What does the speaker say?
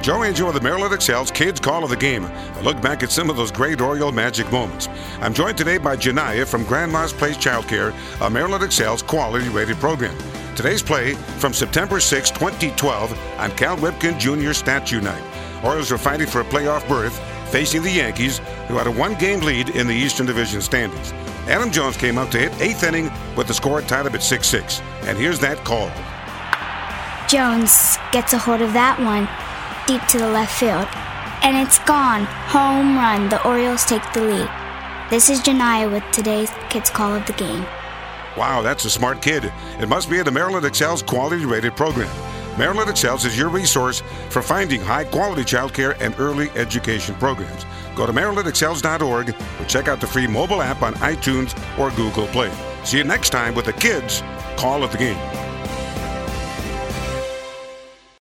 Joe Angel of the Maryland Excels Kids Call of the Game. A look back at some of those great Oriole magic moments. I'm joined today by Janiyah from Grandma's Place Childcare, a Maryland Excels quality-rated program. Today's play from September 6, 2012 on Cal Ripken Jr. Statue Night. Orioles are fighting for a playoff berth, facing the Yankees, who had a one-game lead in the Eastern Division standings. Adam Jones came up to hit eighth inning with the score tied up at 6-6. And here's that call. Jones gets a hold of that one, deep to the left field. And it's gone. Home run. The Orioles take the lead. This is Janiyah with today's Kids Call of the Game. Wow, that's a smart kid. It must be the Maryland Excels quality-rated program. Maryland Excels is your resource for finding high-quality childcare and early education programs. Go to marylandexcels.org or check out the free mobile app on iTunes or Google Play. See you next time with the Kids Call of the Game.